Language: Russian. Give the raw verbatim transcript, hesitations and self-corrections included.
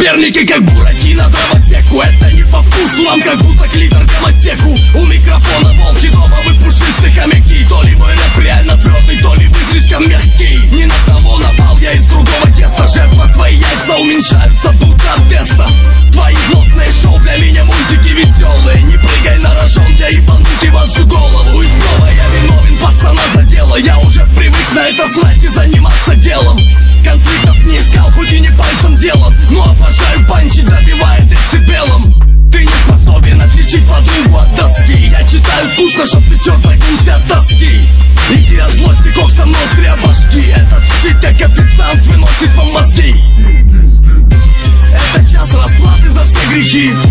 соперники, как бураки на дровосеку. Это не по вкусу нам, как будто клитор гомосеку. У микрофона волки дома, вы пушистые хомяки. То ли мой рэп реально твердый, то ли вы слишком мягкий. Не на того напал, я из другого теста. Жертва, твои яйца уменьшаются, будто от теста. Твои гнусные шоу для меня мультики веселые. Не прыгай на рожон, я ебанут и во всю голову. И снова я виновен, пацана задело. Я уже привык на это знать и заниматься делом. Конфликтов не искал, хоть и не пальцем делом. Но обожаю панчи, добивая децибелом. Ты не способен отличить подругу от доски. Я читаю скучно, чтоб ты черт вагнулся от тоски. Иди от злости, коксом ноздри обожги. Этот щит, как официант, выносит вам мозги. Это час расплаты за все грехи.